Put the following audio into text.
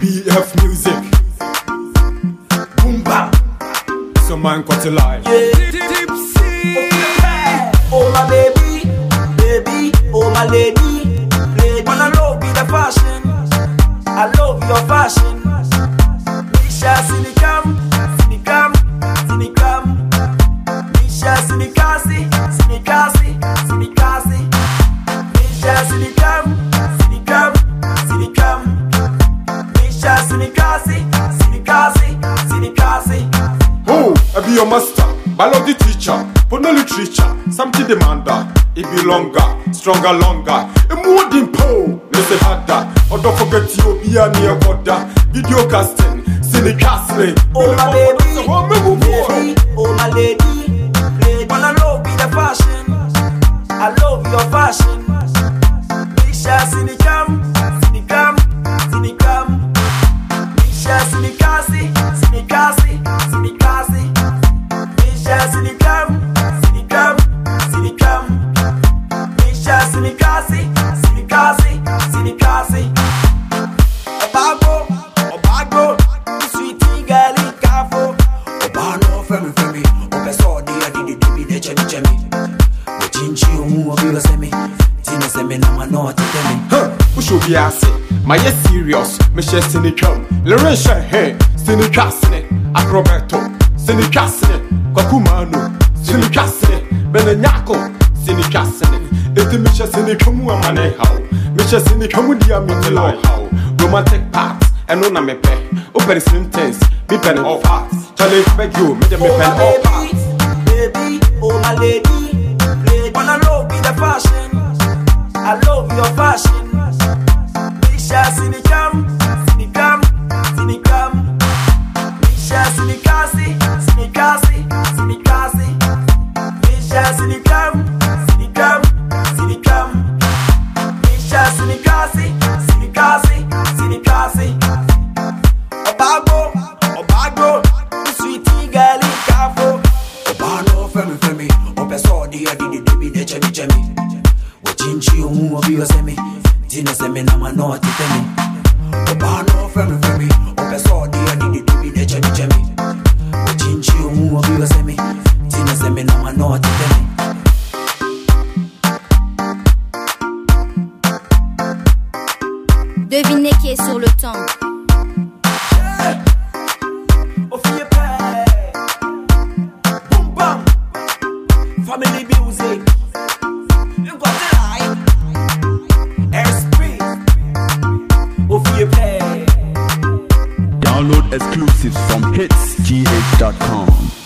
BF music. Boom bam. So man got a lie. Oh my baby, baby, oh my lady, lady. Wanna love you the fashion, I love your fashion. Misha sinikam, sinikam, sinikam. Misha sinikasi, sinikasi, sinikasi. Misha sinikam, sinikam, sinikam. Misha sinikasi, sinikasi, sinikasi. Oh, I be your master, biology teacher, but no literature. Something demander, it be longer, stronger, longer. A more than po, let's say harder. Or don't forget you be a near border. Video casting, cine casting. Oh my baby, baby, oh my lady, lady. Wanna love be the fashion, I love your fashion. Misha sinikam, sinikam, sinikam. Misha sinikasi, sinikasi, sinikasi. Misha sinikam, sinikam, sinikam. Misha sinikasi, sinikasi, sinikasi. Obago, obago, sweetie girlie kafo. Obano femi, opeso di adi neche me. Wechinchi omu obiwa semi, tina semi na manoti temi. Usho be ase, my yes serious, me share sinikam. Lorenza hey, sinikasne, Acroberto, sinikasne, Kakumano, sinikasne, Benenyako, sinikasne. Eti me share sinikamu amane how, me share sinikamu di amintelo how. Romantic parts, and no me pe. Open slim tense, me pen all parts. Challenge beg you, me pen all parts. Baby, oh my lady, lady. Wanna love be the fashion, I love your fashion. Misha sinikam, sinikam, sinikam. Misha sinikasi, sinikasi, sinikasi. Misha sinikam, sinikam, sinikam. Misha sinikasi, sinikasi, sinikasi. Obago, obago, sweetie girlie kafo. Obano femi, opeso di adi neche me. Wechinchi omu obiwa semi, tina semi na manoti temi. Obano femi, opeso di adi neche me. Wechinchi omu obiwa semi, tina semi na manoti temi. Devinez qui est sur le temps. Boom bam, family music. You got the light, airspeed. Download exclusives from hitsgh.com.